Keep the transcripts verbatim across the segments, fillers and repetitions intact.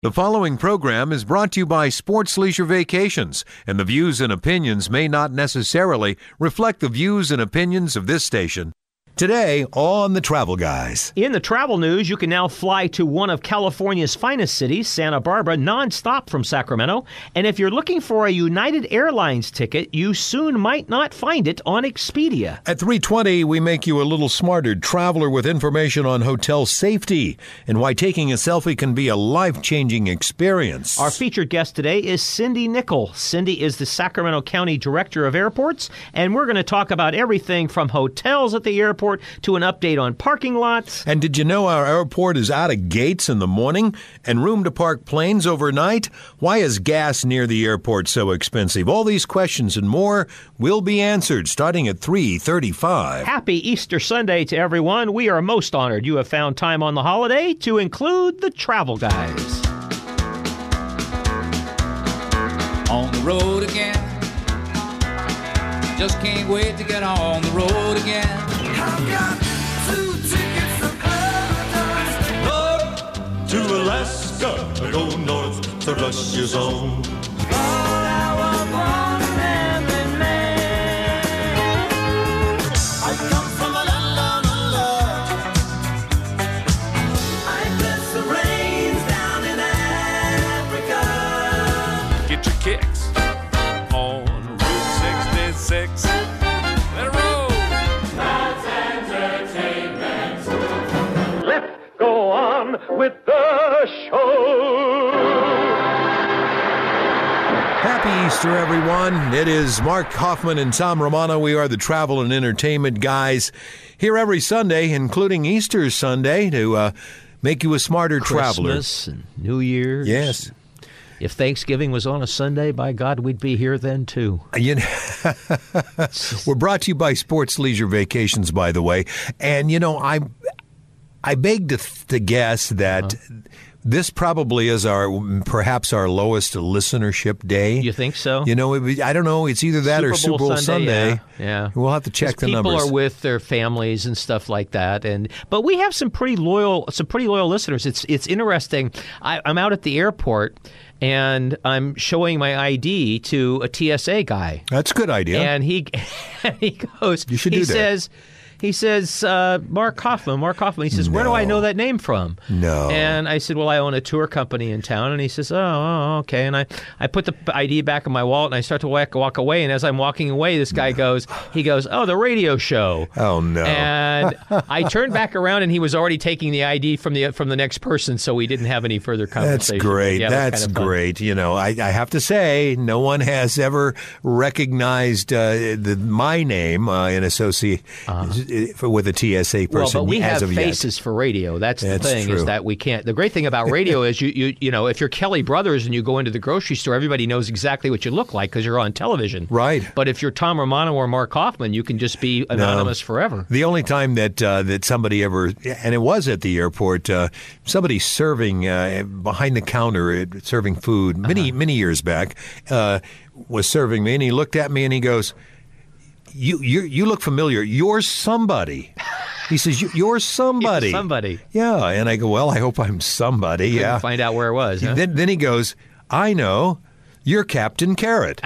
The following program is brought to you by Sports Leisure Vacations, and the views and opinions may not necessarily reflect the views and opinions of this station. Today on The Travel Guys. In the travel news, you can now fly to one of California's finest cities, Santa Barbara, nonstop from Sacramento. And if you're looking for a United Airlines ticket, you soon might not find it on Expedia. At three twenty, we make you a little smarter traveler with information on hotel safety and why taking a selfie can be a life-changing experience. Our featured guest today is Cindy Nickel. Cindy is the Sacramento County Director of Airports, and we're going to talk about everything from hotels at the airport to an update on parking lots. And did you know our airport is out of gates in the morning and room to park planes overnight? Why is gas near the airport so expensive? All these questions and more will be answered starting at three thirty-five. Happy Easter Sunday to everyone. We are most honored you have found time on the holiday to include the Travel Guys. On the road again. Just can't wait to get on the road again. I've got two tickets to paradise. North to Alaska, I go north to Russia's own. All I want one man, man. I come from a land of love. I bless the rains down in Africa. Get your kicks on Route sixty-six. Let it roll. Go on with the show. Happy Easter, everyone. It is Mark Hoffman and Tom Romano. We are the Travel and Entertainment Guys here every Sunday, including Easter Sunday, to uh, make you a smarter traveler. Christmas and New Year's. Yes. If Thanksgiving was on a Sunday, by God, we'd be here then, too. You know, we're brought to you by Sports Leisure Vacations, by the way. And, you know, I I beg to, to guess that uh-huh. this probably is our perhaps our lowest listenership day. You think so? You know, it, I don't know. It's either that Super or Super Bowl Sunday. Sunday. Yeah, yeah. We'll have to check the people numbers. People are with their families and stuff like that, and but we have some pretty loyal, some pretty loyal listeners. It's it's interesting. I, I'm out at the airport. And I'm showing my I D to a T S A guy. That's a good idea. And he he goes, you should he do that. says, he says, uh, Mark Hoffman, Mark Hoffman. He says, no. where do I know that name from? No. And I said, well, I own a tour company in town. And he says, oh, oh okay. And I, I put the I D back in my wallet and I start to walk, walk away. And as I'm walking away, this guy goes, he goes, oh, the radio show. Oh, no. And I turned back around and he was already taking the I D from the from the next person, so we didn't have any further conversation. That's great. Yeah, That's kind of great. You know, I, I have to say, no one has ever recognized uh, the, my name uh, in association uh-huh. with a T S A person. Well, but we as have of faces yet. for radio. That's, That's the thing true. Is that we can't. The great thing about radio is you, you you know if you're Kelly Brothers and you go into the grocery store, everybody knows exactly what you look like because you're on television. Right. But if you're Tom Romano or Mark Hoffman, you can just be anonymous no. forever. The only time that uh, that somebody ever, and it was at the airport, uh, somebody serving uh, behind the counter, uh, serving food many uh-huh. many years back, uh, was serving me, and he looked at me and he goes, "You you you look familiar. You're somebody." He says, "You're somebody." You're somebody. Yeah, and I go, "Well, I hope I'm somebody." Couldn't yeah. Find out where it was. Huh? Then then he goes, "I know. You're Captain Carrot."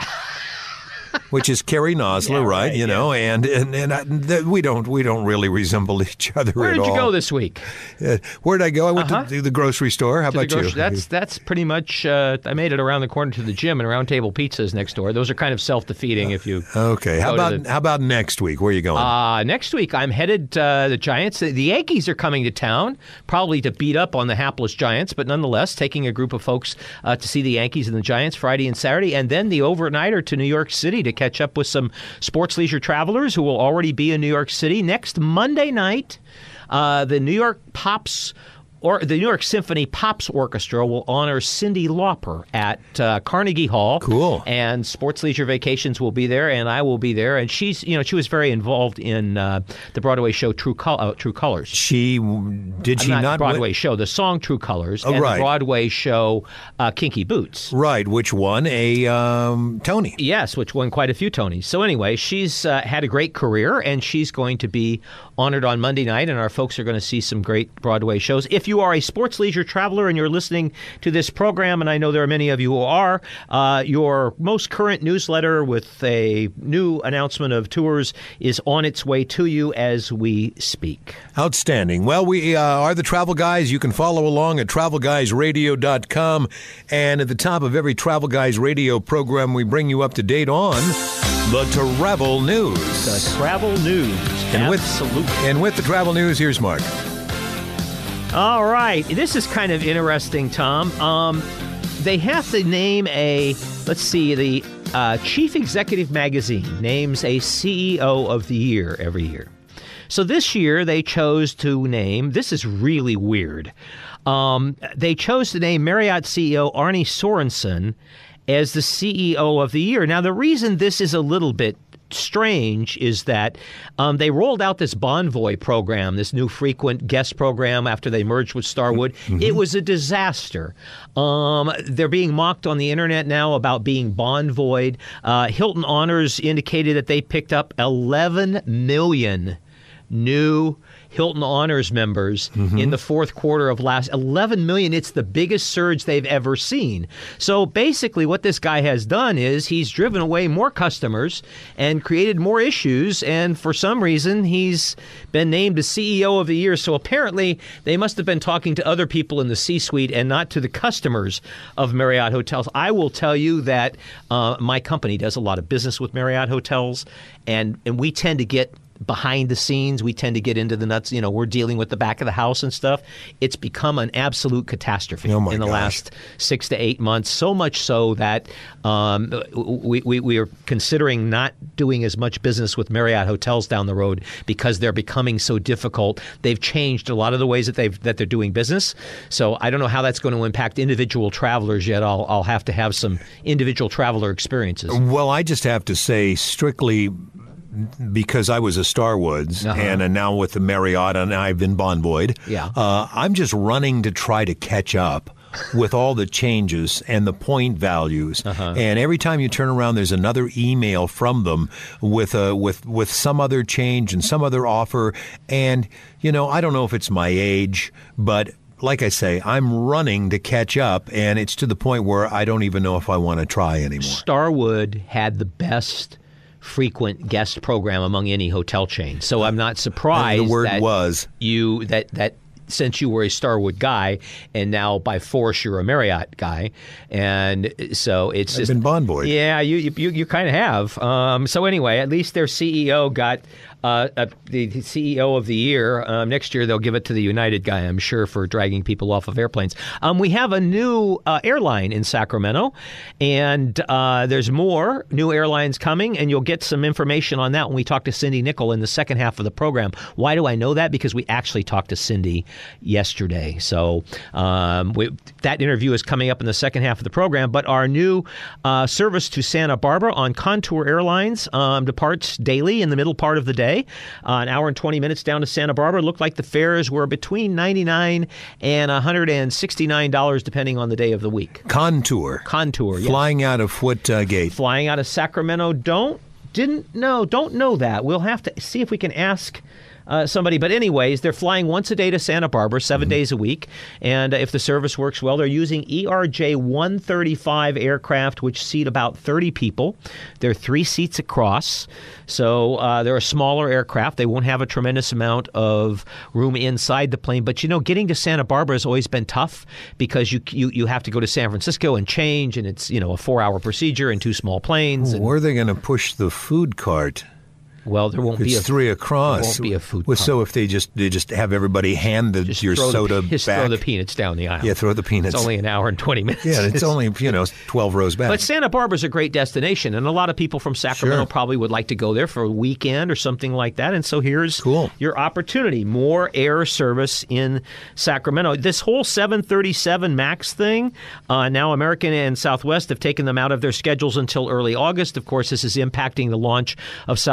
Which is Carrie Nosler, yeah, right? right? You yeah. know, and and, and I, th- we don't we don't really resemble each other Where at all. did you go this week? Uh, where did I go? I went uh-huh. to the grocery store. How to about grocery, you? That's that's pretty much. Uh, I made it around the corner to the gym, and Round Table Pizza is next door. Those are kind of self-defeating if you. Okay. How about the, how about next week? Where are you going? Uh, next week I'm headed. Uh, the Giants, the, the Yankees are coming to town, probably to beat up on the hapless Giants, but nonetheless taking a group of folks uh, to see the Yankees and the Giants Friday and Saturday, and then the overnighter to New York City to catch up with some sports leisure travelers who will already be in New York City next Monday night. Uh, the New York Pops or the New York Symphony Pops Orchestra will honor Cyndi Lauper at uh, Carnegie Hall. Cool. And Sports Leisure Vacations will be there, and I will be there. And she's, you know, she was very involved in uh, the Broadway show True Col- uh, True Colors. She did she not, not Broadway win? show, the song True Colors, Oh, and right. the Broadway show uh, Kinky Boots. Right, which won a um, Tony. Yes, which won quite a few Tonys. So anyway, she's uh, had a great career, and she's going to be honored on Monday night, and our folks are going to see some great Broadway shows. If you you are a sports leisure traveler and you're listening to this program, and I know there are many of you who are, uh, your most current newsletter with a new announcement of tours is on its way to you as we speak. Outstanding. Well, we uh, are the Travel Guys. You can follow along at travel guys radio dot com. And at the top of every Travel Guys radio program, we bring you up to date on the travel news. The travel news. And with, Absolutely. and with the travel news, here's Mark. All right. This is kind of interesting, Tom. Um, they have to name a, let's see, the uh, Chief Executive Magazine names a C E O of the year every year. So this year they chose to name, this is really weird, um, they chose to name Marriott C E O Arne Sorensen as the C E O of the year. Now, the reason this is a little bit strange is that um, they rolled out this Bonvoy program, this new frequent guest program after they merged with Starwood. Mm-hmm. It was a disaster. Um, they're being mocked on the internet now about being Bonvoyed. Uh, Hilton Honors indicated that they picked up eleven million new Hilton Honors members mm-hmm. in the fourth quarter of last eleven million. It's the biggest surge they've ever seen. So basically what this guy has done is he's driven away more customers and created more issues. And for some reason, he's been named the C E O of the year. So apparently they must have been talking to other people in the C-suite and not to the customers of Marriott Hotels. I will tell you that uh, my company does a lot of business with Marriott Hotels, and, and we tend to get behind the scenes. We tend to get into the nuts. You know, we're dealing with the back of the house and stuff. It's become an absolute catastrophe oh in the gosh. last six to eight months. So much so that um, we, we, we are considering not doing as much business with Marriott Hotels down the road because they're becoming so difficult. They've changed a lot of the ways that they've that they're doing business. So I don't know how that's going to impact individual travelers yet. I'll I'll have to have some individual traveler experiences. Well, I just have to say, strictly because I was a Starwoods uh-huh. and, and now with the Marriott and I've been Bonvoyed, yeah. uh, I'm just running to try to catch up with all the changes and the point values. Uh-huh. And every time you turn around, there's another email from them with a, with with some other change and some other offer. And, you know, I don't know if it's my age, but like I say, I'm running to catch up, and it's to the point where I don't even know if I want to try anymore. Starwood had the best frequent guest program among any hotel chain. So I'm not surprised and the word that was you that that since you were a Starwood guy and now by force you're a Marriott guy, and so it's I've just been Bonvoyed. Yeah, you you you kind of have. Um, so anyway, at least their C E O got. Uh, uh, the C E O of the year. Um, next year, they'll give it to the United guy, I'm sure, for dragging people off of airplanes. Um, we have a new uh, airline in Sacramento, and uh, there's more new airlines coming, and you'll get some information on that when we talk to Cindy Nickel in the second half of the program. Why do I know that? Because we actually talked to Cindy yesterday. So um, we, that interview is coming up in the second half of the program, but our new uh, service to Santa Barbara on Contour Airlines um, departs daily in the middle part of the day. Uh, an hour and twenty minutes down to Santa Barbara. Looked like the fares were between ninety-nine dollars and one hundred sixty-nine dollars depending on the day of the week. Contour. Contour, yes. Flying out of what uh, gate? Flying out of Sacramento. Don't, didn't know, don't know that. We'll have to see if we can ask Uh, somebody. But anyways, they're flying once a day to Santa Barbara, seven mm-hmm. days a week. And uh, if the service works well, they're using E R J one thirty-five aircraft, which seat about thirty people. They're three seats across. So uh, they're a smaller aircraft. They won't have a tremendous amount of room inside the plane. But, you know, getting to Santa Barbara has always been tough because you you, you have to go to San Francisco and change. And it's, you know, a four-hour procedure in two small planes. Ooh, and, where are they going to push the food cart? Well, there won't it's be a three across. There won't be a food well, cart. So if they just they just have everybody hand the, just your throw soda the, just back, throw the peanuts down the aisle. Yeah, throw the peanuts. It's only an hour and twenty minutes. Yeah, it's only you know twelve rows back. But Santa Barbara's a great destination, and a lot of people from Sacramento Sure. probably would like to go there for a weekend or something like that. And so here's cool. your opportunity: more air service in Sacramento. This whole seven thirty-seven MAX thing, uh, now American and Southwest have taken them out of their schedules until early August. Of course, this is impacting the launch of Southwest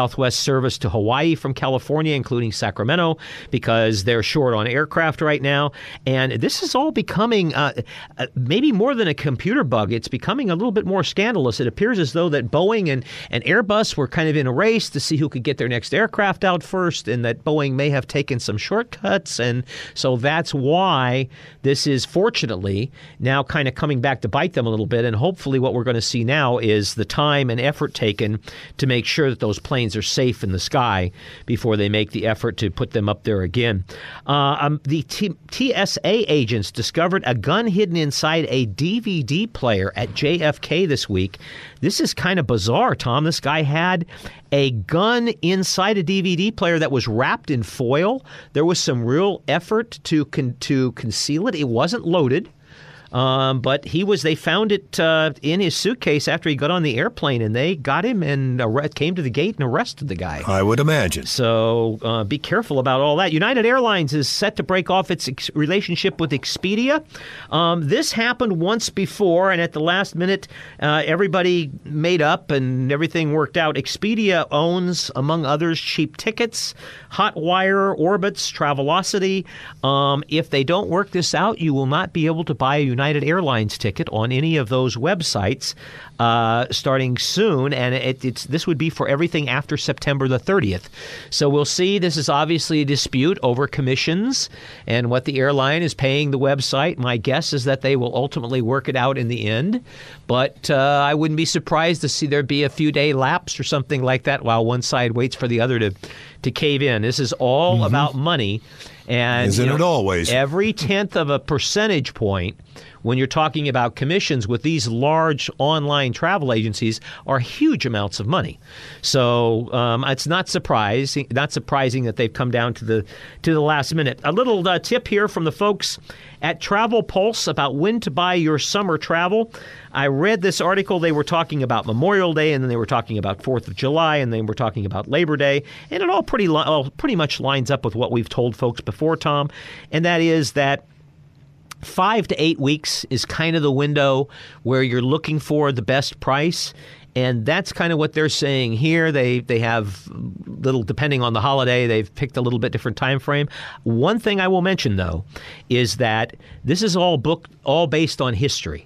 service to Hawaii from California, including Sacramento, because they're short on aircraft right now. And this is all becoming uh, uh, maybe more than a computer bug. It's becoming a little bit more scandalous. It appears as though that Boeing and, and Airbus were kind of in a race to see who could get their next aircraft out first, and that Boeing may have taken some shortcuts. And so that's why this is, fortunately, now kind of coming back to bite them a little bit. And hopefully what we're going to see now is the time and effort taken to make sure that those planes are safe in the sky before they make the effort to put them up there again. Uh, um, the T- T S A agents discovered a gun hidden inside a D V D player at J F K this week. This is kind of bizarre, Tom. This guy had a gun inside a D V D player that was wrapped in foil. There was some real effort to con- to conceal it. It wasn't loaded. Um, but he was. They found it uh, in his suitcase after he got on the airplane, and they got him and ar- came to the gate and arrested the guy. I would imagine. So uh, be careful about all that. United Airlines is set to break off its ex- relationship with Expedia. Um, this happened once before, and at the last minute, uh, everybody made up and everything worked out. Expedia owns, among others, Cheap Tickets, Hotwire, Orbitz, Travelocity. Um, if they don't work this out, you will not be able to buy a United United Airlines ticket on any of those websites uh, starting soon, and it, it's this would be for everything after September the thirtieth. So we'll see. This is obviously a dispute over commissions and what the airline is paying the website. My guess is that they will ultimately work it out in the end, but uh, I wouldn't be surprised to see there be a few day lapse or something like that while one side waits for the other to, to cave in. This is all mm-hmm. about money. And, Isn't you know, it always? Every tenth of a percentage point when you're talking about commissions with these large online travel agencies are huge amounts of money. So um, it's not surprising, not surprising that they've come down to the to the last minute. A little uh, tip here from the folks at Travel Pulse about when to buy your summer travel. I read this article. They were talking about Memorial Day, and then they were talking about fourth of July, and they were talking about Labor Day, and it all pretty li- all pretty much lines up with what we've told folks before, Tom, and that is that five to eight weeks is kind of the window where you're looking for the best price. And that's kind of what they're saying here. They they have little, depending on the holiday, they've picked a little bit different time frame. One thing I will mention, though, is that this is all booked, all based on history.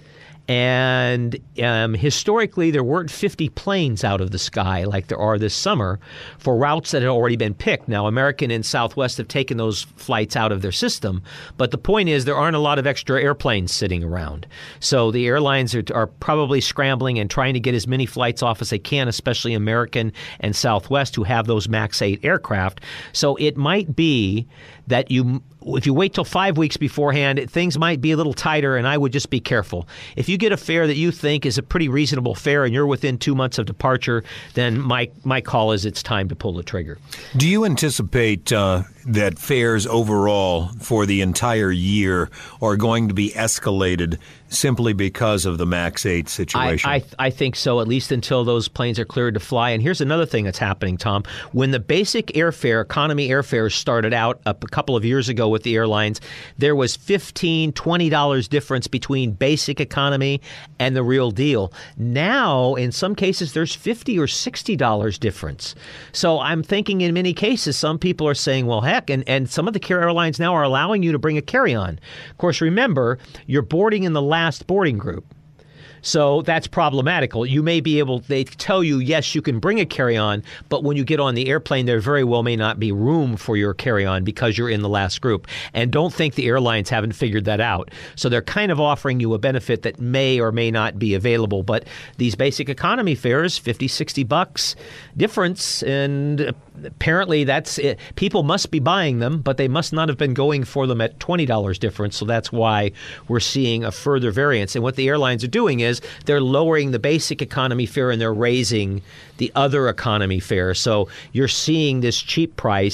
And um, historically, there weren't fifty planes out of the sky like there are this summer for routes that had already been picked. Now, American and Southwest have taken those flights out of their system. But the point is there aren't a lot of extra airplanes sitting around. So the airlines are, are probably scrambling and trying to get as many flights off as they can, especially American and Southwest, who have those MAX eight aircraft. So it might be that you, if you wait till five weeks beforehand, things might be a little tighter, and I would just be careful. If you get a fare that you think is a pretty reasonable fare and you're within two months of departure, then my my call is it's time to pull the trigger. Do you anticipate uh, that fares overall for the entire year are going to be escalated simply because of the MAX eight situation? I, I, I think so, at least until those planes are cleared to fly. And here's another thing that's happening, Tom. When the basic airfare, economy airfares started out a couple of years ago with the airlines, there was fifteen dollars, twenty dollars difference between basic economy and the real deal. Now, in some cases, there's fifty dollars or sixty dollars difference. So I'm thinking in many cases, some people are saying, well, heck, and, and some of the airlines now are allowing you to bring a carry-on. Of course, remember, you're boarding in the last boarding group. So that's problematical. You may be able, they tell you, yes, you can bring a carry-on, but when you get on the airplane, there very well may not be room for your carry-on because you're in the last group. And don't think the airlines haven't figured that out. So they're kind of offering you a benefit that may or may not be available. But these basic economy fares, fifty, sixty bucks difference, and apparently that's it. People must be buying them, but they must not have been going for them at twenty dollars difference. So that's why we're seeing a further variance. And what the airlines are doing is they're lowering the basic economy fare and they're raising the other economy fare. So you're seeing this cheap price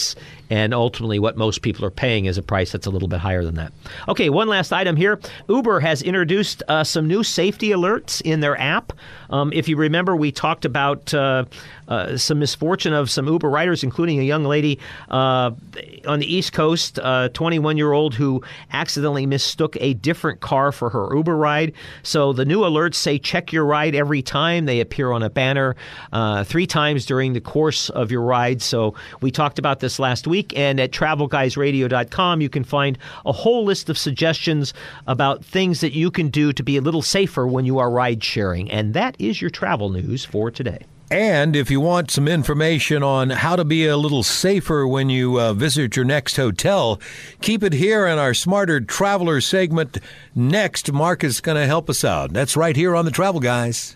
And ultimately, what most people are paying is a price that's a little bit higher than that. Okay, one last item here. Uber has introduced uh, some new safety alerts in their app. Um, if you remember, we talked about uh, uh, some misfortune of some Uber riders, including a young lady uh, on the East Coast, a twenty-one-year-old who accidentally mistook a different car for her Uber ride. So the new alerts say check your ride every time. They appear on a banner uh, three times during the course of your ride. So we talked about this last week, and at travel guys radio dot com you can find a whole list of suggestions about things that you can do to be a little safer when you are ride sharing. And that is your travel news for today. And if you want some information on how to be a little safer when you uh, visit your next hotel, keep it here in our Smarter Traveler segment. Next, Mark is going to help us out. That's right here on the Travel Guys.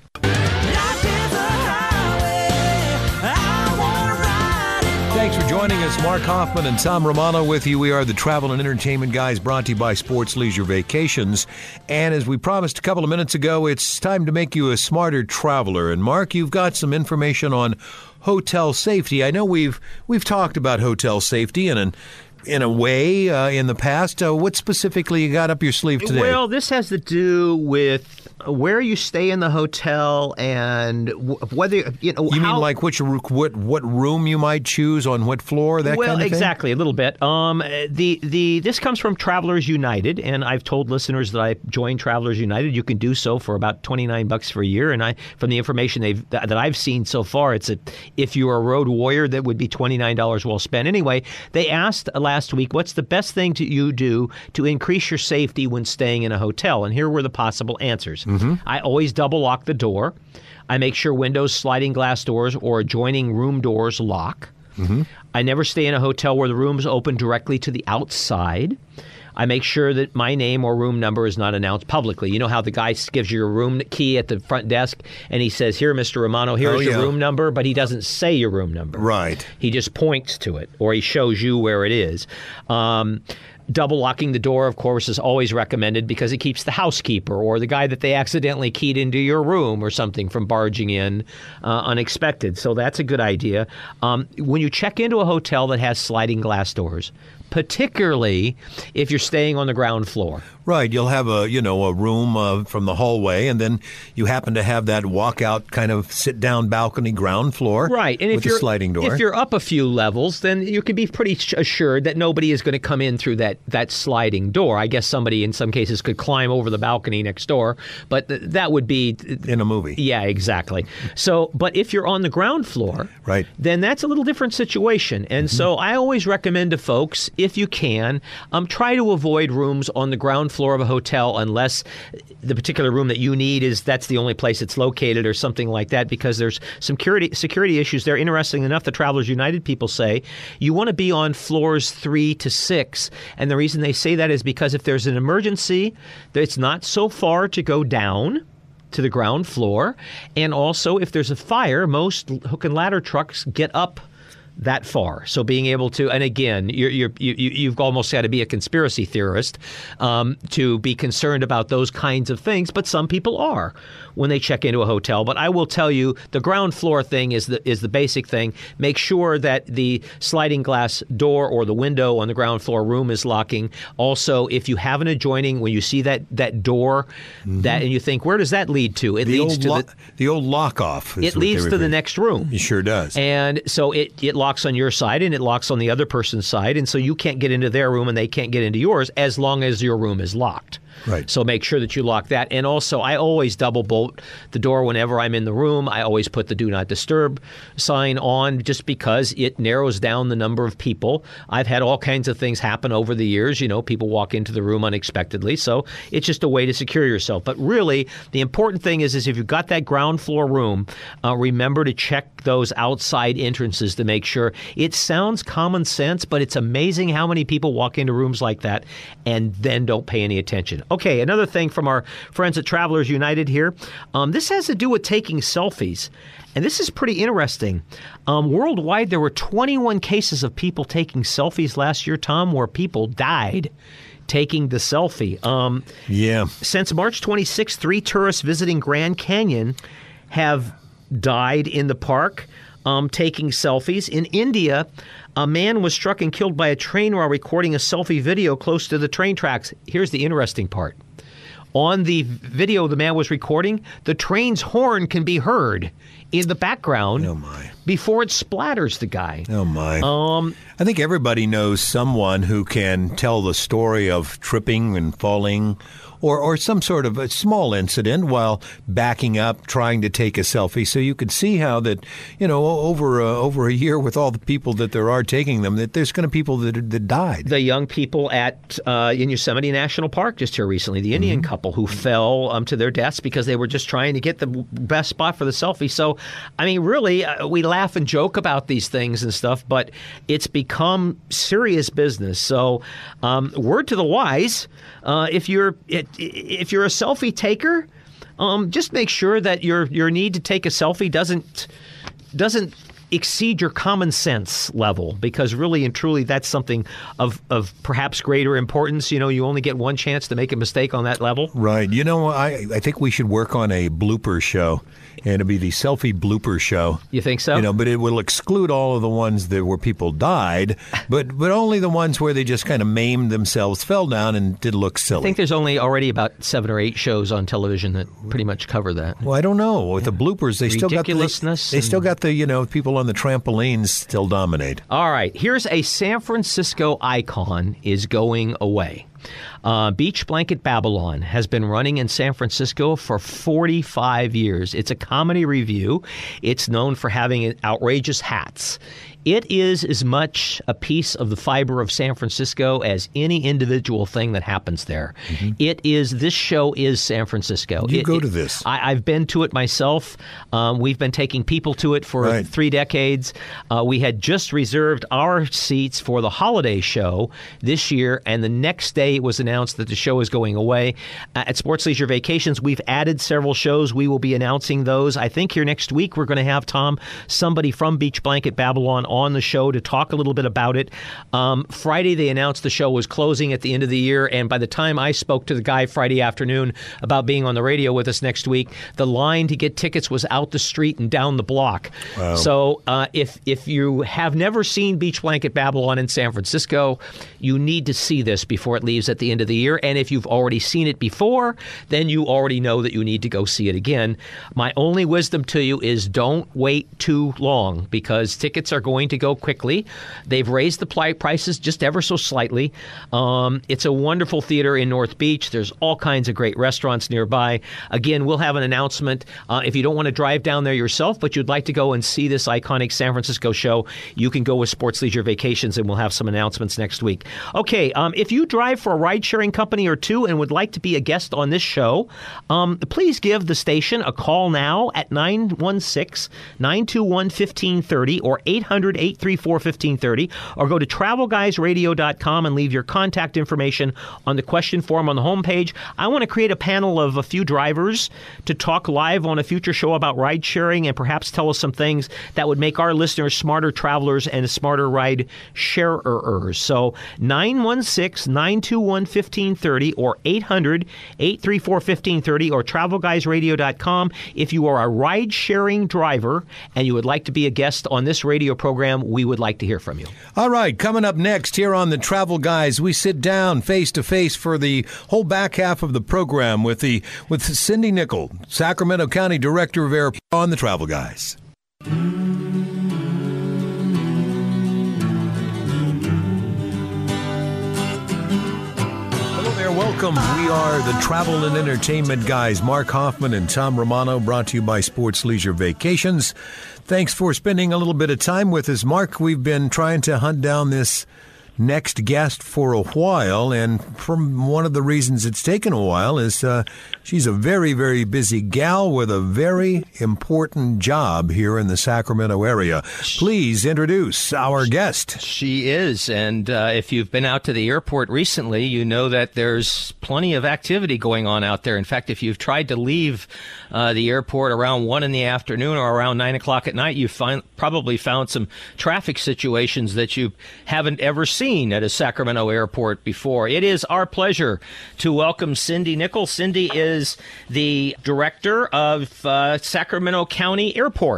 Thanks for joining us. Mark Hoffman and Tom Romano with you. We are the Travel and Entertainment Guys, brought to you by Sports Leisure Vacations. And as we promised a couple of minutes ago, it's time to make you a smarter traveler. And Mark, you've got some information on hotel safety. I know we've we've talked about hotel safety in an in a way uh, in the past. Uh, what specifically you got up your sleeve today? Well, this has to do with where you stay in the hotel and w- whether you know. You how, mean like which what what room you might choose on what floor, that well, kind of thing? Well, exactly, a little bit. Um, the the this comes from Travelers United, and I've told listeners that I joined Travelers United. You can do so for about twenty-nine bucks for a year, and I from the information they've that I've seen so far, it's a if you're a road warrior, that would be twenty-nine dollars well spent. Anyway, they asked last week, what's the best thing to you do to increase your safety when staying in a hotel? And here were the possible answers. Mm-hmm. I always double lock the door. I make sure windows, sliding glass doors, or adjoining room doors lock. Mm-hmm. I never stay in a hotel where the rooms open directly to the outside. I make sure that my name or room number is not announced publicly. You know how the guy gives you your room key at the front desk and he says, here, Mister Romano, here's oh, yeah. your room number, but he doesn't say your room number. Right. He just points to it, or he shows you where it is. Um, double locking the door, of course, is always recommended because it keeps the housekeeper or the guy that they accidentally keyed into your room or something from barging in uh, unexpected. So that's a good idea. Um, when you check into a hotel that has sliding glass doors, particularly if you're staying on the ground floor. Right. You'll have a, you know, a room uh, from the hallway, and then you happen to have that walkout kind of sit-down balcony ground floor. Right. And with if you're, a sliding door. if you're up a few levels, then you can be pretty assured that nobody is going to come in through that, that sliding door. I guess somebody in some cases could climb over the balcony next door, but th- that would be... in a movie. Yeah, exactly. So, but if you're on the ground floor, right, then that's a little different situation. And mm-hmm. so I always recommend to folks, if you can, um, try to avoid rooms on the ground floor of a hotel unless the particular room that you need is that's the only place it's located or something like that, because there's some security security issues there. Interesting enough, the Travelers United people say you want to be on floors three to six, and the reason they say that is because if there's an emergency, it's not so far to go down to the ground floor, and also if there's a fire, most hook and ladder trucks get up that far. So being able to, and again, you're, you're, you, you've almost got to be a conspiracy theorist um, to be concerned about those kinds of things, but some people are when they check into a hotel. But I will tell you, the ground floor thing is the is the basic thing. Make sure that the sliding glass door or the window on the ground floor room is locking. Also, if you have an adjoining, when you see that that door, mm-hmm. that and you think, where does that lead to? It the leads old to lo- the, the old lock off. It leads to the next room. It sure does. And so it, it locks on your side and it locks on the other person's side, and so you can't get into their room and they can't get into yours as long as your room is locked. Right. So make sure that you lock that. And also, I always double bolt the door whenever I'm in the room. I always put the do not disturb sign on just because it narrows down the number of people. I've had all kinds of things happen over the years. You know, people walk into the room unexpectedly. So it's just a way to secure yourself. But really, the important thing is, is if you've got that ground floor room, uh, remember to check those outside entrances to make sure. It sounds common sense, but it's amazing how many people walk into rooms like that and then don't pay any attention. Okay, another thing from our friends at Travelers United here. Um, this has to do with taking selfies. And this is pretty interesting. Um, worldwide, there were twenty-one cases of people taking selfies last year, Tom, where people died taking the selfie. Um, yeah. Since March twenty-sixth, three tourists visiting Grand Canyon have died in the park. um, taking selfies. In India, a man was struck and killed by a train while recording a selfie video close to the train tracks. Here's the interesting part. On the video the man was recording, the train's horn can be heard in the background Oh, my. before it splatters the guy. Oh, my. Um, I think everybody knows someone who can tell the story of tripping and falling or, or some sort of a small incident while backing up, trying to take a selfie. So you could see how that, you know, over a, over a year with all the people that there are taking them, that there's going to be people that, that died. the young people at uh, in Yosemite National Park just here recently, the Indian Mm-hmm. couple who fell um, to their deaths because they were just trying to get the best spot for the selfie. So, I mean, really, uh, we laugh and joke about these things and stuff, but it's become serious business. So, um, word to the wise, uh, if you're it, if you're a selfie taker, um, just make sure that your your need to take a selfie doesn't doesn't exceed your common sense level, because really and truly that's something of of perhaps greater importance. You know, you only get one chance to make a mistake on that level. Right. You know, I I think we should work on a blooper show, and it'll be the selfie blooper show. You think so? You know, but it will exclude all of the ones that where people died, but but only the ones where they just kind of maimed themselves, fell down, and did look silly. I think there's only already about seven or eight shows on television that pretty much cover that. Well, I don't know. With the bloopers, they still got the, Ridiculousness they, they still and- got the you know people on the trampolines still dominate. All right, here's a San Francisco icon is going away. Uh, Beach Blanket Babylon has been running in San Francisco for forty-five years. It's a comedy review. It's known for having outrageous hats. It is as much a piece of the fiber of San Francisco as any individual thing that happens there. Mm-hmm. It is, this show is San Francisco. You it, go it, to this. I, I've been to it myself. Um, we've been taking people to it for Right. three decades. Uh, we had just reserved our seats for the holiday show this year, and the next day it was announced that the show is going away. Uh, at Sports Leisure Vacations, we've added several shows. We will be announcing those. I think here next week we're going to have, Tom, somebody from Beach Blanket Babylon on the show to talk a little bit about it. Um, Friday, they announced the show was closing at the end of the year, and by the time I spoke to the guy Friday afternoon about being on the radio with us next week, the line to get tickets was out the street and down the block. Wow. So uh, if if you have never seen Beach Blanket Babylon in San Francisco, you need to see this before it leaves at the end of the year. And if you've already seen it before, then you already know that you need to go see it again. My only wisdom to you is don't wait too long, because tickets are going to go quickly. They've raised the pli- prices just ever so slightly. Um, it's a wonderful theater in North Beach. There's all kinds of great restaurants nearby. Again, we'll have an announcement. Uh, if you don't want to drive down there yourself, but you'd like to go and see this iconic San Francisco show, you can go with Sports Leisure Vacations, and we'll have some announcements next week. Okay, um, if you drive for a ride-sharing company or two and would like to be a guest on this show, um, please give the station a call now at nine one six, nine two one, one five three zero or eight hundred, eight three four, one five three zero, or go to travel guys radio dot com and leave your contact information on the question form on the homepage. I want to create a panel of a few drivers to talk live on a future show about ride sharing and perhaps tell us some things that would make our listeners smarter travelers and smarter ride sharers. So nine one six, nine two one, one five three zero or eight hundred, eight three four, one five three zero or travel guys radio dot com if you are a ride sharing driver and you would like to be a guest on this radio program. We would like to hear from you. All right, coming up next here on the Travel Guys, we sit down face to face for the whole back half of the program with the with Cindy Nickel, Sacramento County Director of Air, on the Travel Guys. Hello there, welcome. We are the Travel and Entertainment Guys, Mark Hoffman and Tom Romano, brought to you by Sports Leisure Vacations. Thanks for spending a little bit of time with us, Mark. We've been trying to hunt down this next guest for a while, and from one of the reasons it's taken a while is uh, she's a very, very busy gal with a very important job here in the Sacramento area. Please introduce our guest. She is, and uh, if you've been out to the airport recently, you know that there's plenty of activity going on out there. In fact, if you've tried to leave uh, the airport around one in the afternoon or around nine o'clock at night, you've find, probably found some traffic situations that you haven't ever seen at a Sacramento airport before. It is our pleasure to welcome Cindy Nickel. Cindy is the director of uh, Sacramento County Airports.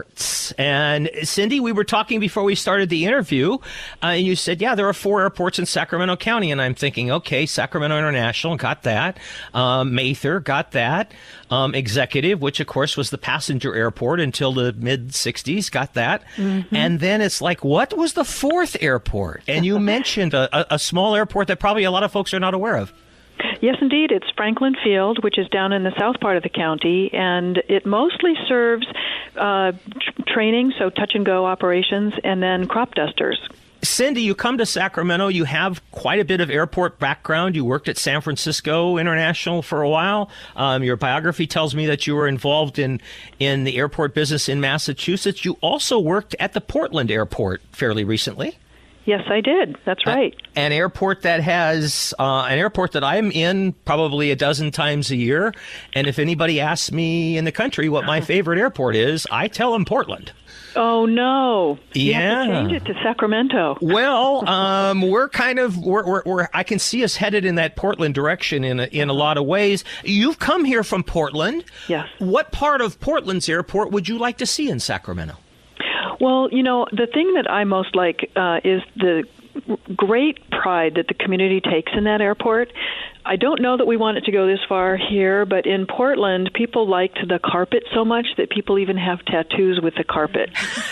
airports. And Cindy, we were talking before we started the interview, uh, and you said, yeah, there are four airports in Sacramento County. And I'm thinking, okay, Sacramento International, got that. Um, Mather, got that. Um, Executive, which, of course, was the passenger airport until the mid-sixties, got that. Mm-hmm. And then it's like, what was the fourth airport? And you mentioned a, a, a small airport that probably a lot of folks are not aware of. Yes, indeed. It's Franklin Field, which is down in the south part of the county, and it mostly serves uh, tr- training, so touch-and-go operations, and then crop dusters. Cindy, you come to Sacramento. You have quite a bit of airport background. You worked at San Francisco International for a while. Um, your biography tells me that you were involved in, in the airport business in Massachusetts. You also worked at the Portland Airport fairly recently. Yes, I did. That's right. Uh, an airport that has uh, an airport that I'm in probably a dozen times a year. And if anybody asks me in the country what my favorite airport is, I tell them Portland. Oh, no. You Yeah. have to change it to Sacramento. Well, um, we're kind of we're, we're, we're I can see us headed in that Portland direction in a, in a lot of ways. You've come here from Portland. Yes. What part of Portland's airport would you like to see in Sacramento? Well, you know, the thing that I most like uh, is the great pride that the community takes in that airport. I don't know that we want it to go this far here, but in Portland, people liked the carpet so much that people even have tattoos with the carpet.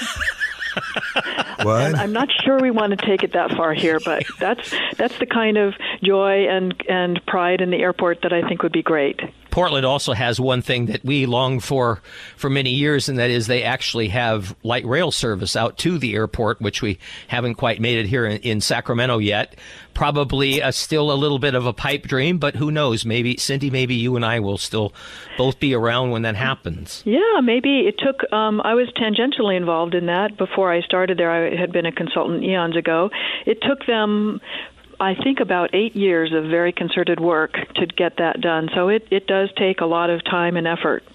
What? And I'm not sure we want to take it that far here, but that's that's the kind of joy and, and pride in the airport that I think would be great. Portland also has one thing that we longed for for many years, and that is they actually have light rail service out to the airport, which we haven't quite made it here in, in Sacramento yet. Probably uh, still a little bit of a pipe dream, but who knows? Maybe, Cindy, maybe you and I will still both be around when that happens. Yeah, maybe it took, um, I was tangentially involved in that before I started there. I had been a consultant eons ago. It took them, I think, about eight years of very concerted work to get that done. So it, it does take a lot of time and effort.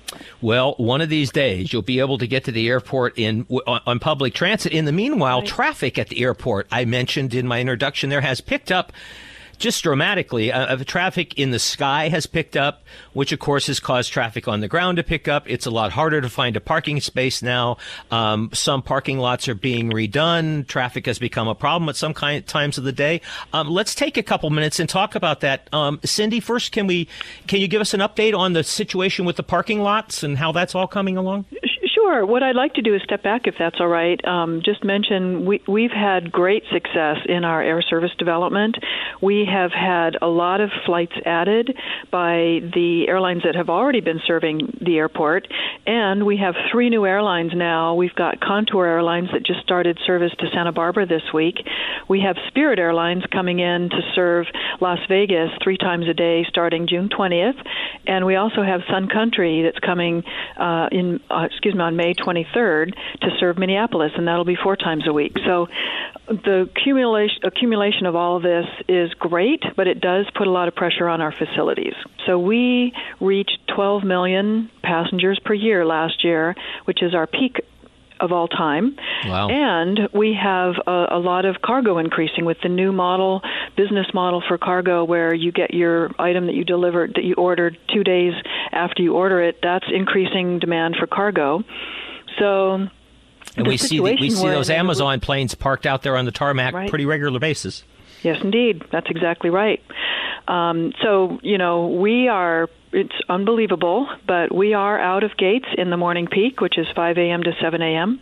Well, one of these days you'll be able to get to the airport in on, on public transit. In the meanwhile, right. Traffic at the airport, I mentioned in my introduction, there has picked up just dramatically. Uh, traffic in the sky has picked up, which of course has caused traffic on the ground to pick up. It's a lot harder to find a parking space now. Um, some parking lots are being redone. Traffic has become a problem at some kind times of the day. Um, let's take a couple minutes and talk about that. Um, Cindy, first, can we can you give us an update on the situation with the parking lots and how that's all coming along? Sure. What I'd like to do is step back, if that's all right. Um, just mention we, we've had great success in our air service development. We have had a lot of flights added by the airlines that have already been serving the airport, and we have three new airlines now. We've got Contour Airlines that just started service to Santa Barbara this week. We have Spirit Airlines coming in to serve Las Vegas three times a day starting June twentieth, and we also have Sun Country that's coming uh, in, uh, excuse me, on May twenty-third to serve Minneapolis, and that'll be four times a week. So the accumulation, accumulation of all of this is great, but it does put a lot of pressure on our facilities. So we reached twelve million passengers per year last year, which is our peak of all time. Wow. And we have a, a lot of cargo increasing with the new model, business model for cargo, where you get your item that you delivered, that you ordered two days after you order it. That's increasing demand for cargo. So, and we see the, we see those Amazon planes parked out there on the tarmac right. pretty regular basis. Yes, indeed. That's exactly right. Um, so, you know, we are, it's unbelievable, but we are out of gates in the morning peak, which is five a.m. to seven a.m.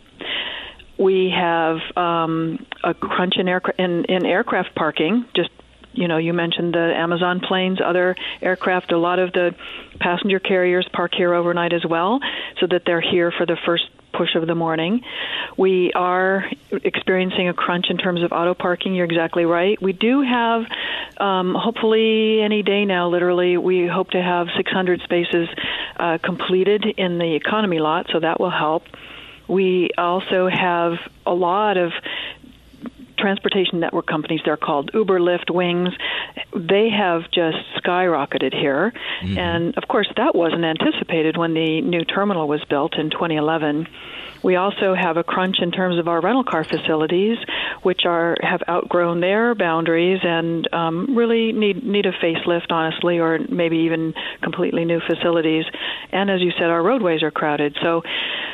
We have um, a crunch in, aircra- in, in aircraft parking. Just, you know, you mentioned the Amazon planes, other aircraft. A lot of the passenger carriers park here overnight as well, so that they're here for the first push of the morning. We are experiencing a crunch in terms of auto parking. You're exactly right. We do have, um, hopefully any day now, literally, we hope to have six hundred spaces uh, completed in the economy lot, so that will help. We also have a lot of transportation network companies. They're called Uber, Lyft, Wings. They have just skyrocketed here. Mm-hmm. And, of course, that wasn't anticipated when the new terminal was built in twenty eleven. We also have a crunch in terms of our rental car facilities, which are have outgrown their boundaries and um, really need need a facelift, honestly, or maybe even completely new facilities. And as you said, our roadways are crowded. So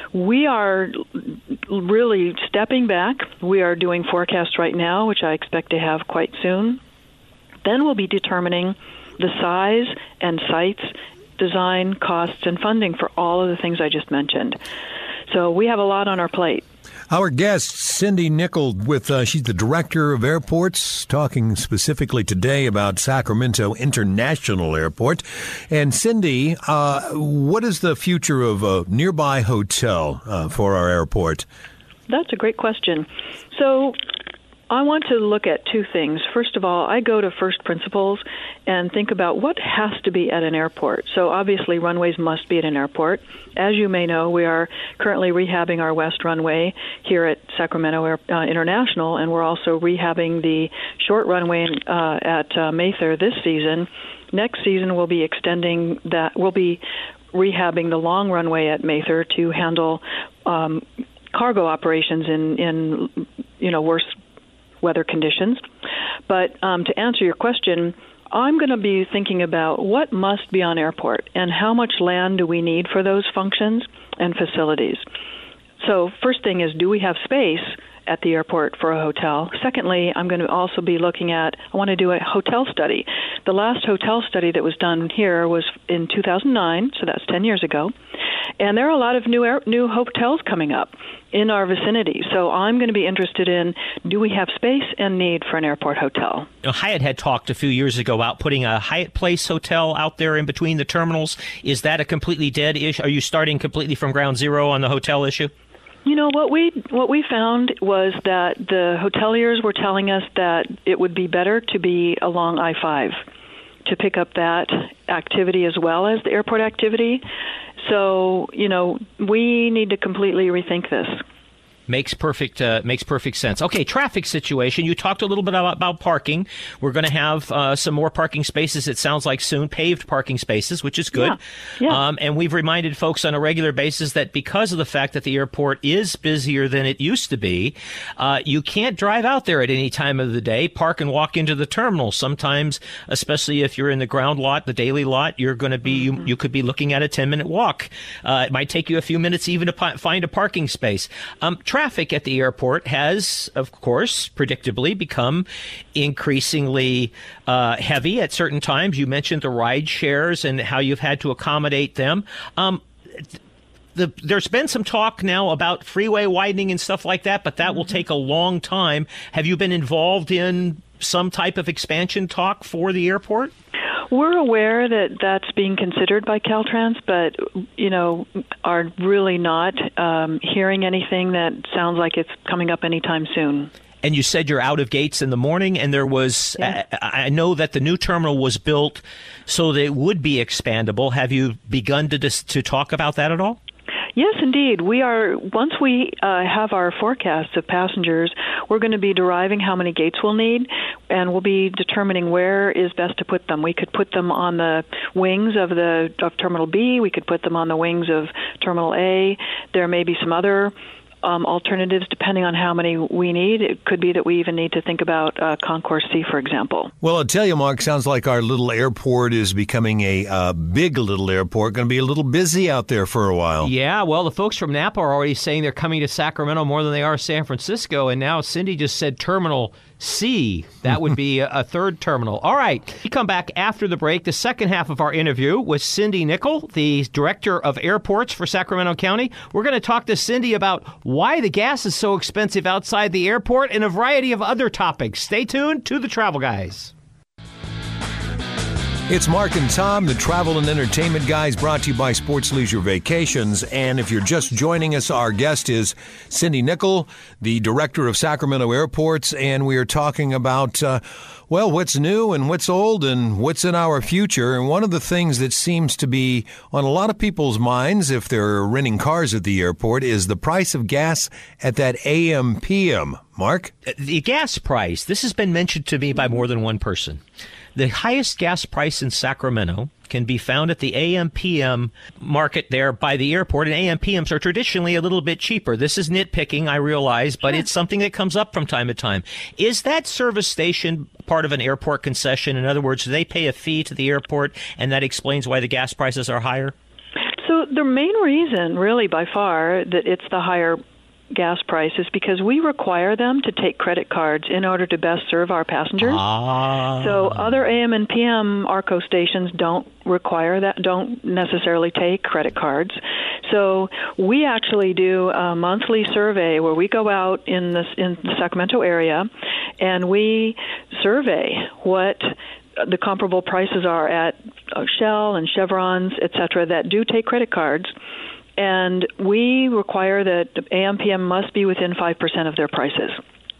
we are really stepping back. We are doing forecasts right now, which I expect to have quite soon. Then we'll be determining the size and sites, design, costs, and funding for all of the things I just mentioned. So we have a lot on our plate. Our guest, Cindy Nickel, with uh, she's the director of airports, talking specifically today about Sacramento International Airport. And Cindy, uh, what is the future of a nearby hotel uh, for our airport? That's a great question. So I want to look at two things. First of all, I go to first principles and think about what has to be at an airport. So obviously runways must be at an airport. As you may know, we are currently rehabbing our west runway here at Sacramento Air, uh, International, and we're also rehabbing the short runway uh, at uh, Mather this season. Next season, we'll be extending that. We'll be rehabbing the long runway at Mather to handle um, cargo operations in, in you know, worse weather conditions. But um, to answer your question, I'm going to be thinking about what must be on airport and how much land do we need for those functions and facilities. So first thing is, do we have space at the airport for a hotel? Secondly, I'm going to also be looking at, I want to do a hotel study. The last hotel study that was done here was in two thousand nine, so that's ten years ago. And there are a lot of new air, new hotels coming up in our vicinity. So I'm going to be interested in, do we have space and need for an airport hotel? You know, Hyatt had talked a few years ago about putting a Hyatt Place hotel out there in between the terminals. Is that a completely dead issue? Are you starting completely from ground zero on the hotel issue? You know, what we what we found was that the hoteliers were telling us that it would be better to be along I five to pick up that activity as well as the airport activity. So, you know, we need to completely rethink this. Makes perfect uh, makes perfect sense. Okay, traffic situation. You talked a little bit about, about parking. We're going to have uh, some more parking spaces, it sounds like soon, paved parking spaces, which is good. Yeah. Yeah. Um, and we've reminded folks on a regular basis that because of the fact that the airport is busier than it used to be, uh, you can't drive out there at any time of the day, park and walk into the terminal. Sometimes, especially if you're in the ground lot, the daily lot, you're going to be mm-hmm. you, you could be looking at a ten-minute walk. Uh, it might take you a few minutes even to p- find a parking space. Um, Traffic at the airport has, of course, predictably become increasingly uh, heavy at certain times. You mentioned the ride shares and how you've had to accommodate them. Um, the, there's been some talk now about freeway widening and stuff like that, but that mm-hmm. will take a long time. Have you been involved in some type of expansion talk for the airport? We're aware that that's being considered by Caltrans, but, you know, are really not um, hearing anything that sounds like it's coming up anytime soon. And you said you're out of gates in the morning, and there was, yeah. I, I know that the new terminal was built so that it would be expandable. Have you begun to dis- to talk about that at all? Yes, indeed. We are. Once we uh, have our forecasts of passengers, we're going to be deriving how many gates we'll need, and we'll be determining where is best to put them. We could put them on the wings of the of Terminal B. We could put them on the wings of Terminal A. There may be some other Um, alternatives depending on how many we need. It could be that we even need to think about uh, Concourse C, for example. Well, I'll tell you, Mark, sounds like our little airport is becoming a uh, big little airport. Going to be a little busy out there for a while. Yeah, well, the folks from Napa are already saying they're coming to Sacramento more than they are San Francisco, and now Cindy just said Terminal C. That would be a, a third terminal. All right. We come back after the break. The second half of our interview with Cindy Nickel, the Director of Airports for Sacramento County. We're going to talk to Cindy about why the gas is so expensive outside the airport and a variety of other topics. Stay tuned to the Travel Guys. It's Mark and Tom, the Travel and Entertainment Guys, brought to you by Sports Leisure Vacations. And if you're just joining us, our guest is Cindy Nickel, the Director of Sacramento Airports, and we are talking about, uh, well, what's new and what's old and what's in our future. And one of the things that seems to be on a lot of people's minds if they're renting cars at the airport is the price of gas at that A M P M. Mark? The gas price, this has been mentioned to me by more than one person. The highest gas price in Sacramento can be found at the A M P M market there by the airport, and A M P Ms are traditionally a little bit cheaper. This is nitpicking, I realize, but it's something that comes up from time to time. Is that service station part of an airport concession? In other words, do they pay a fee to the airport, and that explains why the gas prices are higher? So the main reason, really, by far, that it's the higher gas price is because we require them to take credit cards in order to best serve our passengers. Ah. So other A M and P M ARCO stations don't require that, don't necessarily take credit cards. So we actually do a monthly survey where we go out in the, in the Sacramento area and we survey what the comparable prices are at Shell and Chevrons, et cetera, that do take credit cards. And we require that A M P M must be within five percent of their prices.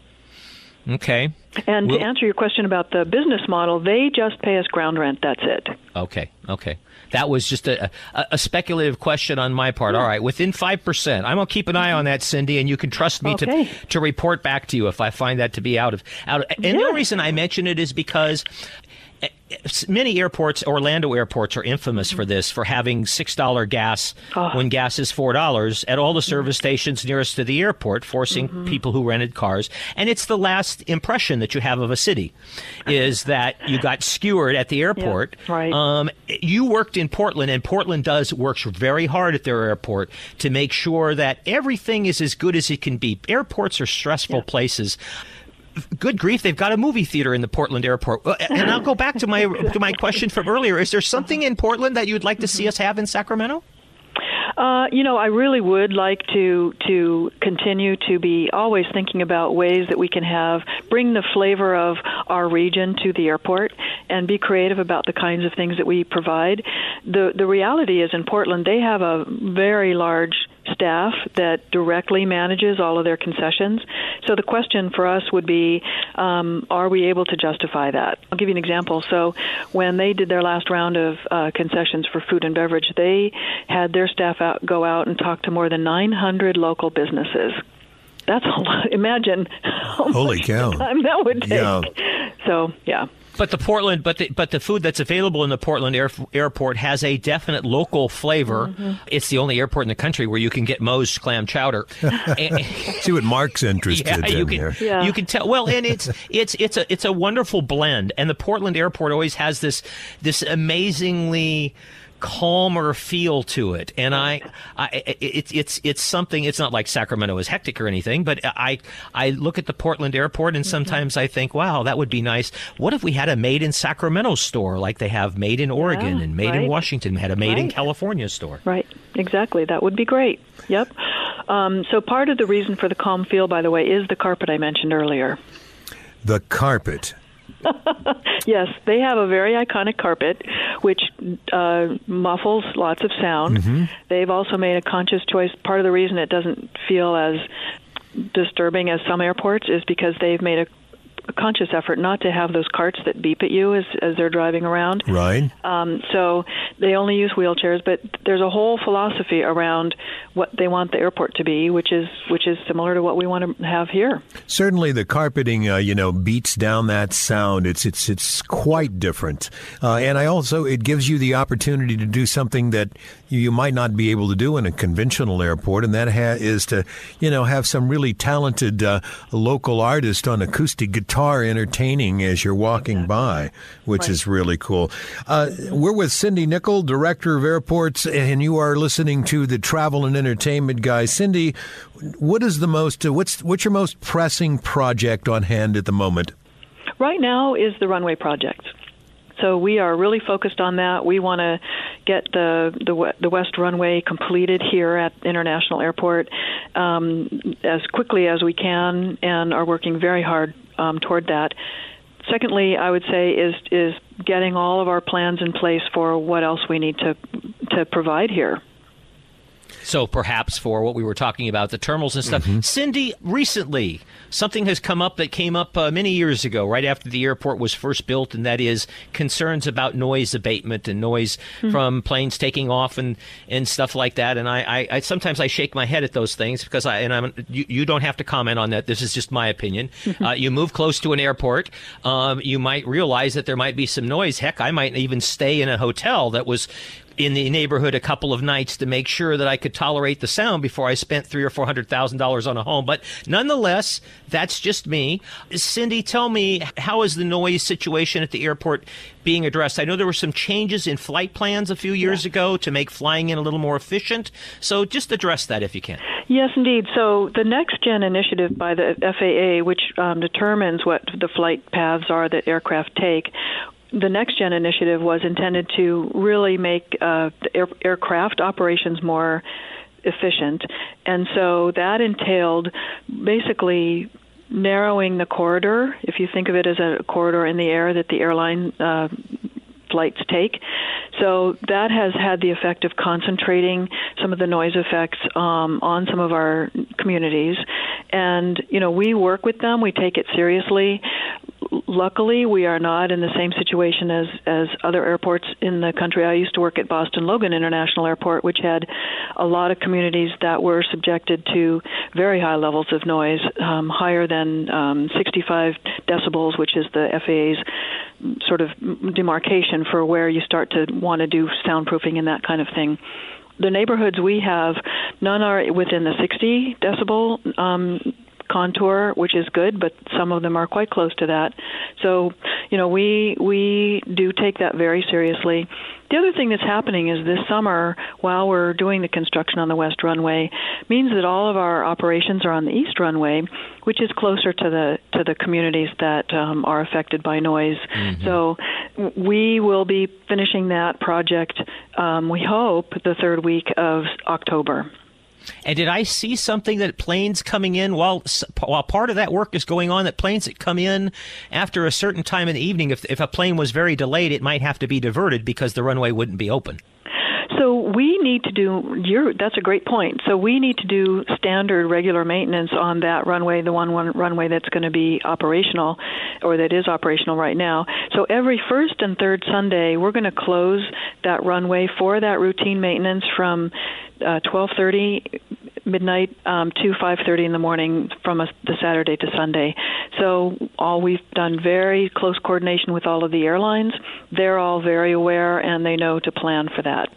Okay. And We'll- to answer your question about the business model, they just pay us ground rent. That's it. Okay, okay. That was just a, a, a speculative question on my part. All right, within five percent. I'm going to keep an eye on that, Cindy, and you can trust me Okay. to to report back to you if I find that to be out of... out. Of, and the Yeah. only reason I mention it is because many airports, Orlando airports, are infamous for this, for having six dollars gas Oh. when gas is four dollars at all the service stations nearest to the airport, forcing Mm-hmm. people who rented cars. And it's the last impression that you have of a city, is that you got skewered at the airport. Yeah, right. Um, you worked in Portland, and Portland does works very hard at their airport to make sure that everything is as good as it can be. Airports are stressful places. Good grief, they've got a movie theater in the Portland airport. Uh, And I'll go back to my to my question from earlier. Is there something in Portland that you'd like to see us have in Sacramento? Uh, you know, I really would like to to continue to be always thinking about ways that we can have bring the flavor of our region to the airport and be creative about the kinds of things that we provide. The the reality is in Portland they have a very large staff that directly manages all of their concessions. So the question for us would be, um, are we able to justify that? I'll give you an example. So when they did their last round of uh, concessions for food and beverage, they had their staff out, go out and talk to more than nine hundred local businesses. That's a lot. Imagine how Holy much cow. time that would take. Yeah. So, yeah. But the Portland, but the, but the food that's available in the Portland air, airport has a definite local flavor. Mm-hmm. It's the only airport in the country where you can get Moe's clam chowder. And- See what Mark's interested yeah, in you can here. Yeah. you can tell. Well, and it's it's it's a it's a wonderful blend. And the Portland airport always has this this amazingly calmer feel to it, and I, I it's it's it's something. It's not like Sacramento is hectic or anything, but I I look at the Portland airport and sometimes I think, wow, that would be nice. What if we had a Made in Sacramento store like they have Made in Oregon Yeah, and Made in right. Washington, had a Made in Right. California store. Right, exactly. That would be great. Yep. Um, so part of the reason for the calm feel, by the way, is the carpet I mentioned earlier. The carpet. Yes, they have a very iconic carpet, which uh, muffles lots of sound. They've also made a conscious choice. Part of the reason it doesn't feel as disturbing as some airports is because they've made a, a conscious effort not to have those carts that beep at you as, as they're driving around. Right. Um, so they only use wheelchairs, but there's a whole philosophy around what they want the airport to be, which is which is similar to what we want to have here. Certainly, the carpeting, uh, you know, beats down that sound. It's it's it's quite different, uh, and I also it gives you the opportunity to do something that you, you might not be able to do in a conventional airport, and that ha- is to, you know, have some really talented uh, local artist on acoustic guitar entertaining as you're walking by, which is really cool. Uh, we're with Cindy Nickel, Director of Airports, and you are listening to the Travel and Entertainment Guy. Cindy, what is the most? Uh, what's what's your most pressing project on hand at the moment? Right now is the runway project. So we are really focused on that. We want to get the the the west runway completed here at International Airport um, as quickly as we can, and are working very hard um, toward that. Secondly, I would say is is getting all of our plans in place for what else we need to to provide here. So perhaps for what we were talking about, the terminals and stuff. Cindy, recently, something has come up that came up uh, many years ago, right after the airport was first built, and that is concerns about noise abatement and noise from planes taking off and, and stuff like that. And I, I, I sometimes I shake my head at those things because I and I'm you, you don't have to comment on that. This is just my opinion. uh, you move close to an airport, um, you might realize that there might be some noise. Heck, I might even stay in a hotel that was in the neighborhood a couple of nights to make sure that I could tolerate the sound before I spent three or four hundred thousand dollars on a home. But nonetheless, that's just me. Cindy, tell me, how is the noise situation at the airport being addressed? I know there were some changes in flight plans a few years yeah. ago to make flying in a little more efficient. So just address that if you can. Yes, indeed. So the Next Gen initiative by the F A A, which um, determines what the flight paths are that aircraft take, the Next Gen initiative was intended to really make uh, the air- aircraft operations more efficient. And so that entailed basically narrowing the corridor, if you think of it as a corridor in the air that the airline uh, flights take. So that has had the effect of concentrating some of the noise effects um, on some of our communities. And, you know, we work with them. We take it seriously. Luckily, we are not in the same situation as, as other airports in the country. I used to work at Boston Logan International Airport, which had a lot of communities that were subjected to very high levels of noise, um, higher than um, sixty-five decibels, which is the F A A's sort of demarcation for where you start to want to do soundproofing and that kind of thing. The neighborhoods we have, none are within the sixty decibel um contour, which is good, but some of them are quite close to that. So, you know, we we do take that very seriously. The other thing that's happening is this summer, while we're doing the construction on the west runway, means that all of our operations are on the east runway, which is closer to the to the communities that um, are affected by noise. Mm-hmm. So we will be finishing that project, um, we hope, the third week of October. And did I see something that planes coming in while while part of that work is going on, that planes that come in after a certain time in the evening, if if a plane was very delayed, it might have to be diverted because the runway wouldn't be open? So we need to do, you're, that's a great point. So we need to do standard regular maintenance on that runway, the one, one runway that's going to be operational, or that is operational right now. So every first and third Sunday, we're going to close that runway for that routine maintenance from uh, twelve thirty midnight um, to five thirty in the morning from a, the Saturday to Sunday. So all we've done very close coordination with all of the airlines. They're all very aware, and they know to plan for that.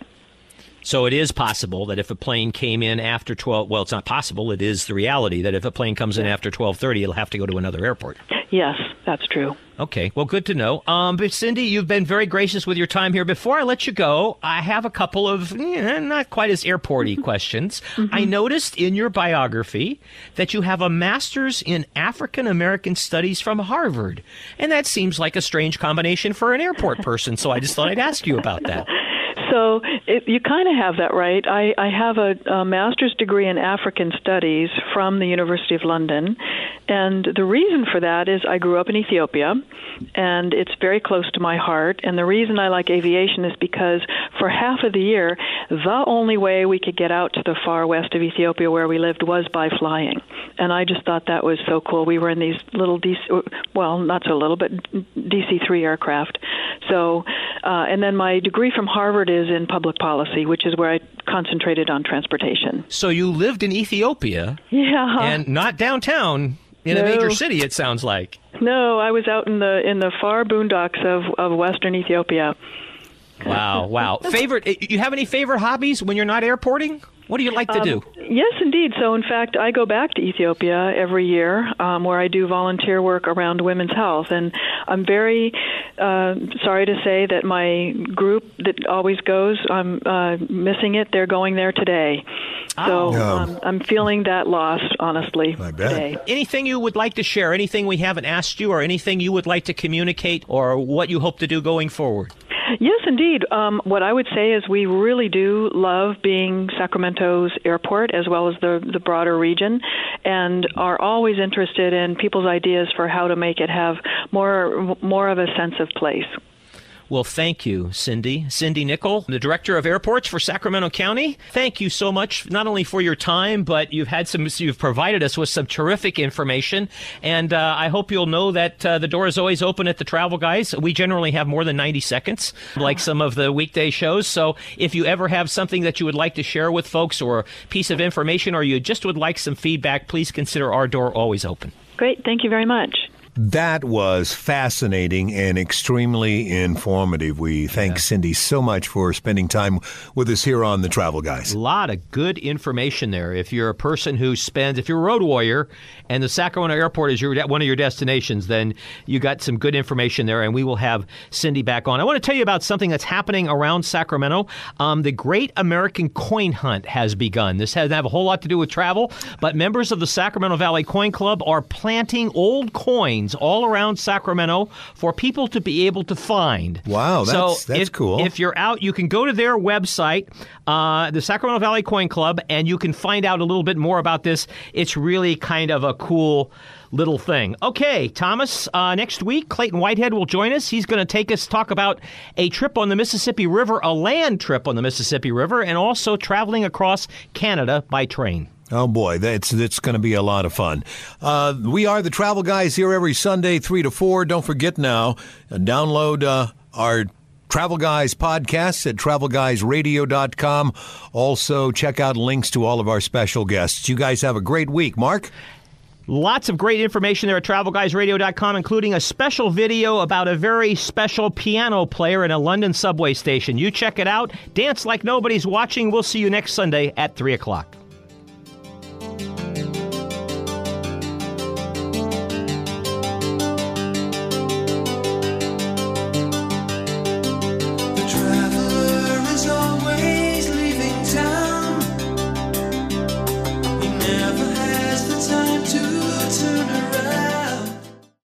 So it is possible that if a plane came in after twelve, well, it's not possible, it is the reality that if a plane comes in after twelve thirty, it'll have to go to another airport. Yes, that's true. Okay, well, good to know. Um, but Cindy, you've been very gracious with your time here. Before I let you go, I have a couple of eh, not quite as airporty questions. Mm-hmm. I noticed in your biography that you have a master's in African American Studies from Harvard, and that seems like a strange combination for an airport person, so I just thought I'd ask you about that. So it, you kind of have that right. I, I have a, a master's degree in African Studies from the University of London, and the reason for that is I grew up in Ethiopia, and it's very close to my heart. And the reason I like aviation is because for half of the year, the only way we could get out to the far west of Ethiopia where we lived was by flying. And I just thought that was so cool. We were in these little, D C, well, not so little, but D C three aircraft. So, uh, and then my degree from Harvard is in public policy, which is where I concentrated on transportation. So you lived in Ethiopia, yeah, and not downtown in no. a major city, it sounds like. No, I was out in the in the far boondocks of, of western Ethiopia. Wow, wow. Favorite? You have any favorite hobbies when you're not airporting? What do you like to um, do? Yes, indeed. So, in fact, I go back to Ethiopia every year um, where I do volunteer work around women's health. And I'm very uh, sorry to say that my group that always goes, I'm uh, missing it. They're going there today. So oh. um, I'm feeling that loss, honestly, I bet. today. Anything you would like to share, anything we haven't asked you, or anything you would like to communicate, or what you hope to do going forward? Yes, indeed. Um, what I would say is we really do love being Sacramento's airport as well as the, the broader region, and are always interested in people's ideas for how to make it have more more of a sense of place. Well, thank you, Cindy. Cindy Nickel, the Director of Airports for Sacramento County. Thank you so much, not only for your time, but you've had some, you've provided us with some terrific information. And uh, I hope you'll know that uh, the door is always open at the Travel Guys. We generally have more than ninety seconds, like some of the weekday shows. So if you ever have something that you would like to share with folks, or a piece of information, or you just would like some feedback, please consider our door always open. Great. Thank you very much. That was fascinating and extremely informative. We thank Cindy so much for spending time with us here on The Travel Guys. A lot of good information there. If you're a person who spends, if you're a road warrior and the Sacramento airport is your one of your destinations, then you got some good information there, and we will have Cindy back on. I want to tell you about something that's happening around Sacramento. Um, the Great American Coin Hunt has begun. This doesn't have a whole lot to do with travel, but members of the Sacramento Valley Coin Club are planting old coins all around Sacramento for people to be able to find. Wow, that's, so that's if, cool. If you're out, you can go to their website, uh, the Sacramento Valley Coin Club, and you can find out a little bit more about this. It's really kind of a cool little thing. Okay, Thomas, uh, next week, Clayton Whitehead will join us. He's going to take us talk about a trip on the Mississippi River, a land trip on the Mississippi River, and also traveling across Canada by train. Oh, boy, that's that's going to be a lot of fun. Uh, we are the Travel Guys here every Sunday, three to four. Don't forget now, uh, download uh, our Travel Guys podcasts at travel guys radio dot com. Also, check out links to all of our special guests. You guys have a great week. Mark? Lots of great information there at travel guys radio dot com, including a special video about a very special piano player in a London subway station. You check it out. Dance like nobody's watching. We'll see you next Sunday at three o'clock. The traveler is always leaving town. He never